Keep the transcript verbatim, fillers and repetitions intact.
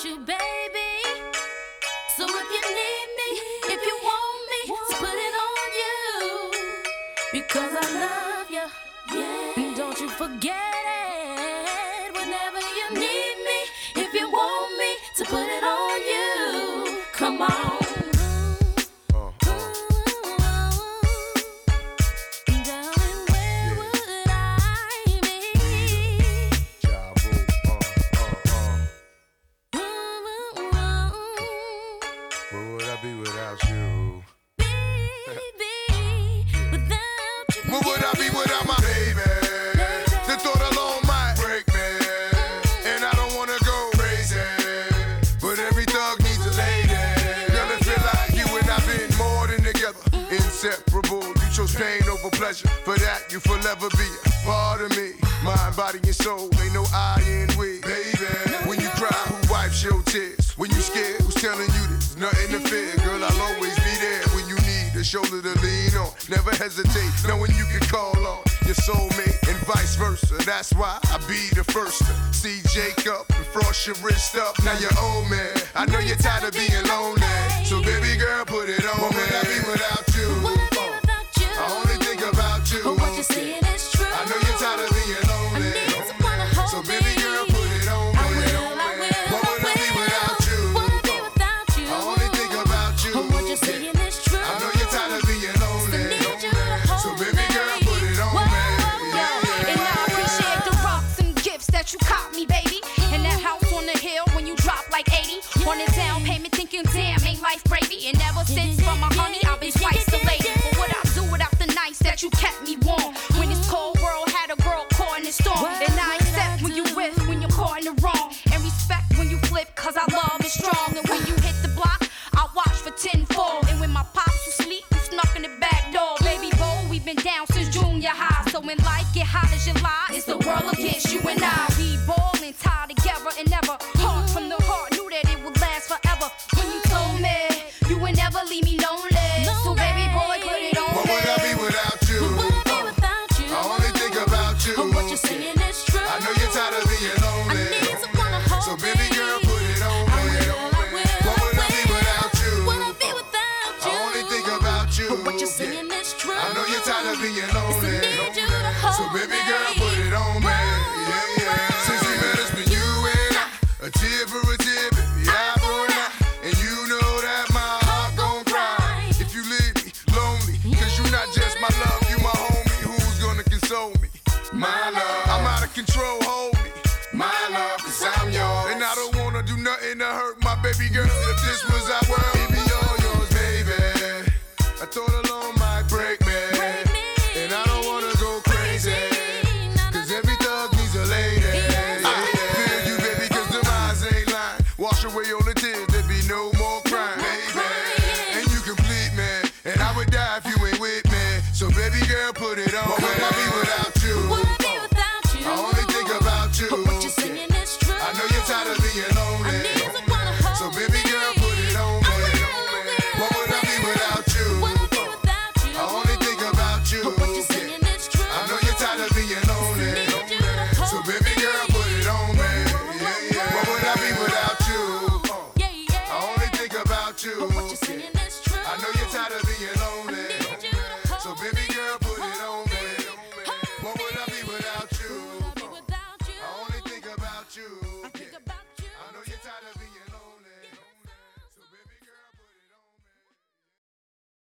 without you, baby. So if you need me, if you want me, so put it on you. Because I love you, yeah. And don't you forget it. Whenever you need me, if you want me, to put it on you. Come on. Be without you. Baby, without you. Where would I be without my baby? The thought alone might break me, and I don't wanna go crazy, but every thug needs a lady. Girl, it feel like you and I've been more than together, inseparable. You chose pain over pleasure. For that, you forever be a part of me. Mind, body, and soul. Ain't no I in we, baby. When you cry, who wipes your tears? When you scared, who's telling you this? Nothing to fear, girl, I'll always be there. When you need a shoulder to lean on, never hesitate, knowing you can call on your soulmate and vice versa. That's why I be the first to see Jacob and frost your wrist up. Now you're old man, I know you're tired of being lonely. So baby girl, put it on. What would I be without you? I only think about you. But what you're saying is true. I know you're tired of being lonely. I need someone to hold so baby girl, put it on. I will, I will, what would I be without you? Wanna be without you. I only think about you. But what you're saying is true. I know you're tired of being lonely. I need you to hold so baby girl, put it on Whoa, me. whoa, Yeah, And I appreciate the rocks and gifts that you caught me, baby. And that house on the hill when you drop like eighty. On a down payment thinking, damn, ain't life gravy. And ever since from my honey, I've been twice the lady. But what I do without the nights that you kept me warm. When this cold world had a girl caught in the storm. And I accept when you with, when you're caught in the wrong. And respect when you flip, cause our love is strong. And when you hit the block, I watch for tenfold. And when my pops was asleep, you snuck in the back door. Baby boy, we've been down since junior high. So when life get hot as July, it's the world against you and I. We ballin', tied together and never heart from the heart. Knew that it would last forever. When you told me you would never leave me lonely. So baby boy, put it on What me. would I be without you? Wanna be without you. I only think about you. But what you're saying is true. I know you're tired of being I lonely. need someone to hold So baby girl, put it on I me. will, I will, What would I be without you? Wanna be without you. I only think about you. But what you're saying is true. I know you're tired of being Yes, I lonely. need you to hold So baby me. girl, put it on me. Whoa, Yeah, yeah. whoa, Since we met, it's been you and I. A tear for a tear, baby, eye for an eye. And you know that my heart gon' cry if you leave me lonely. Cause you not just my love, you my homie. Who's gonna console me? My love. I'm out of control, hold me. My love, cause I'm yours. And I don't wanna do nothing to hurt my baby girl. If this was our world, it'd be all yours, baby. I thought alone might break me. And I don't wanna go crazy. Cause every thug needs a lady. I feel you, baby, cause the eyes ain't lying. Wash away all the tears, there be no more crying, baby. And you complete me. And I would die if you ain't with me. So baby girl, put it on. What would I be without you? Wanna be without you. I only think about you. But what you're saying is true. I know you're tired of being I lonely. need someone to hold So baby girl, put it on me. I will, I will, What would I be without you? Wanna be without you. I only think about you. But what you're saying is true. I know you're tired of being lonely. Need you to hold So baby girl, put it on me. Yeah, yeah. What would I be without you? Yeah, yeah. I only think about you. But what you're saying is true. I know you're tired of being lonely. Need you to hold So baby girl, put it on me. Hold What would I be without you? Wanna be without you. I only think about you.